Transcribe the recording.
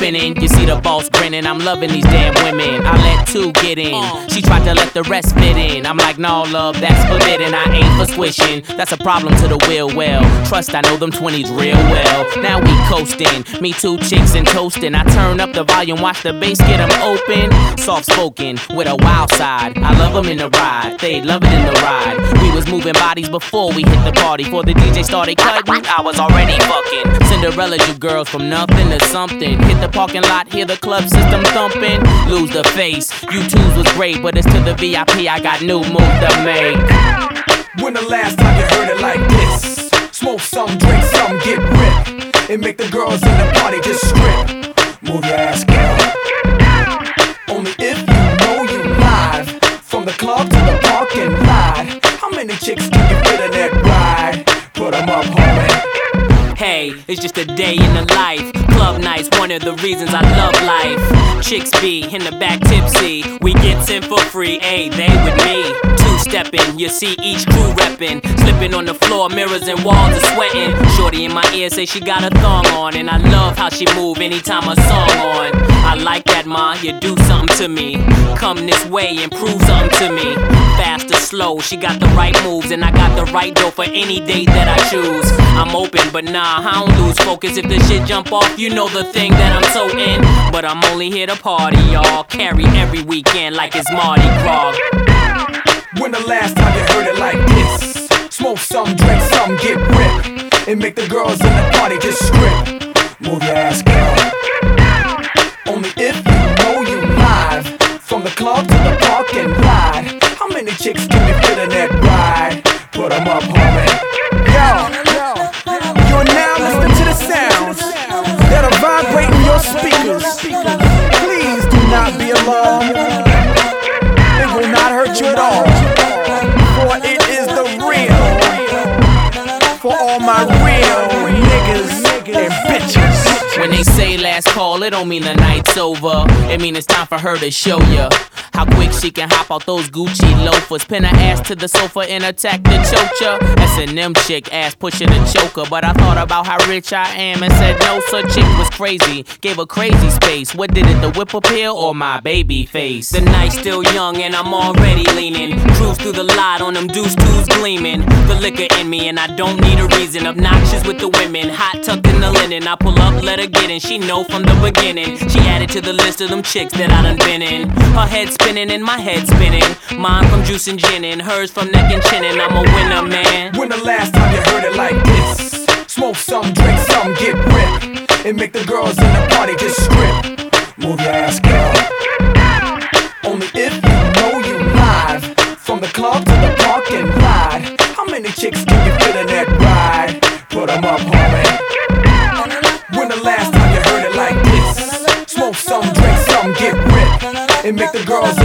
spinning. You see the boss grinning, I'm loving these damn women. I let two get in, she tried to let the rest fit in. I'm like, no love, that's forbidden. I ain't for squishing, that's a problem to the will. Well, trust I know them 20s real well. Now we coasting, me two chicks and toasting. I turn up the volume, watch the bass get them open. Soft spoken with a wild side. I love them in the ride, they love it in the ride. We was moving bodies before we hit the party. Before the DJ started cutting, I was already fucking. Cinderella, you girls from nothing to something. Hit the parking lot, hear the club system thumping. Lose the face, you twos was great, but it's to the VIP, I got new move to make. When the last time you heard it like this? Smoke some, drink some, get ripped, and make the girls in the party just strip. Move your ass, girl. Only if you know you live. From the club to the parking lot. How many chicks can you fit in that ride? Put them up, homie. Hey, it's just a day in the life. Club nights, one of the reasons I love life. Chicks be in the back tipsy. We get in for free, ayy, they with me. Two-stepping, you see each crew reppin'. Slipping on the floor, mirrors and walls are sweating. Shorty in my ear say she got a thong on. And I love how she move anytime a song on. I like that, ma, you do something to me. Come this way and prove something to me. Fast or slow, she got the right moves. And I got the right dough for any date that I choose. I'm open, but nah, I don't lose focus. If the shit jump off, you know the thing that I'm so in. But I'm only here to party, y'all. Carry every weekend like it's Mardi Gras. When the last time you heard it like this? Smoke some, drink some, get ripped, and make the girls in the party just strip. Move your ass, girl. Only if you know you live. From the club to the parking lot. How many chicks can you fit in that ride? Put them up, homie. Yo, you're now listening to the sounds that are vibrating your speakers. Please do not be alarmed. It will not hurt you at all. For it is the real. For all my real niggas and bitches. When they say last call, it don't mean the night's over. It mean it's time for her to show ya how quick she can hop out those Gucci loafers. Pin her ass to the sofa and attack the chocha. S&M chick, ass pushing a choker. But I thought about how rich I am and said no, such chick was crazy. Gave her crazy space. What did it, the whip appeal or my baby face? The night's still young and I'm already leaning. Cruise through the lot on them deuce twos gleaming. The liquor in me and I don't need a reason. Obnoxious with the women, hot tucked in the linen. I pull up, let her get in. She know from the beginning. She added to the list of them chicks that I done been in. Her head spinning and my head spinning. Mine from juice and gin and hers from neck and chin. And I'm a winner, man. When the last time you heard it like this? Smoke some, drink some, get ripped, and make the girls in the party just strip. Move your ass, girl. Only if you know you live. From the club to the parking lot. How many chicks can you fit in that ride? Put them up, homie. When the last time you heard it like this? Smoke some, drink some, get ripped, and make the girls